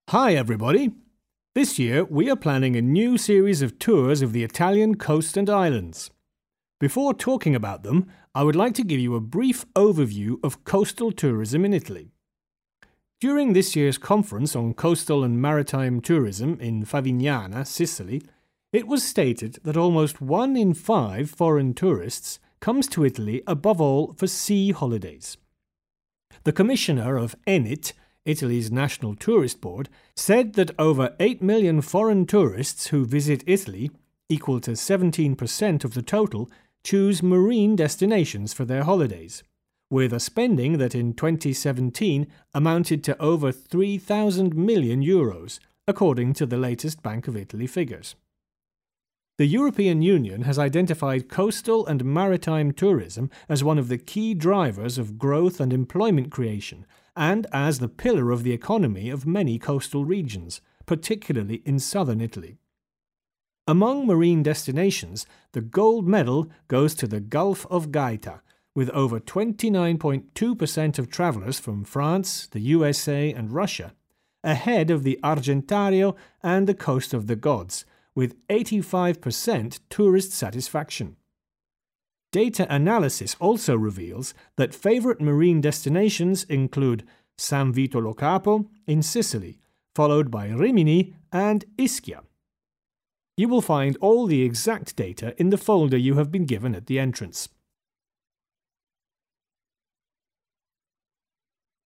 Hi everybody! This year we are planning a new series of tours of the Italian coast and islands. Before talking about them, I would like to give you a brief overview of coastal tourism in Italy. During this year's conference on coastal and maritime tourism in Favignana, Sicily, it was stated that almost 1 in 5 foreign tourists comes to Italy above all for sea holidays. The commissioner of ENIT, Italy's National Tourist Board, said that over 8 million foreign tourists who visit Italy, equal to 17% of the total, choose marine destinations for their holidays, with a spending that in 2017 amounted to over 3,000 million euros, according to the latest Bank of Italy figures. The European Union has identified coastal and maritime tourism as one of the key drivers of growth and employment creation, and as the pillar of the economy of many coastal regions, particularly in southern Italy. Among marine destinations, the gold medal goes to the Gulf of Gaeta, with over 29.2% of travellers from France, the USA and Russia, ahead of the Argentario and the Coast of the Gods, with 85% tourist satisfaction. Data analysis also reveals that favourite marine destinations include San Vito Lo Capo in Sicily, followed by Rimini and Ischia. You will find all the exact data in the folder you have been given at the entrance.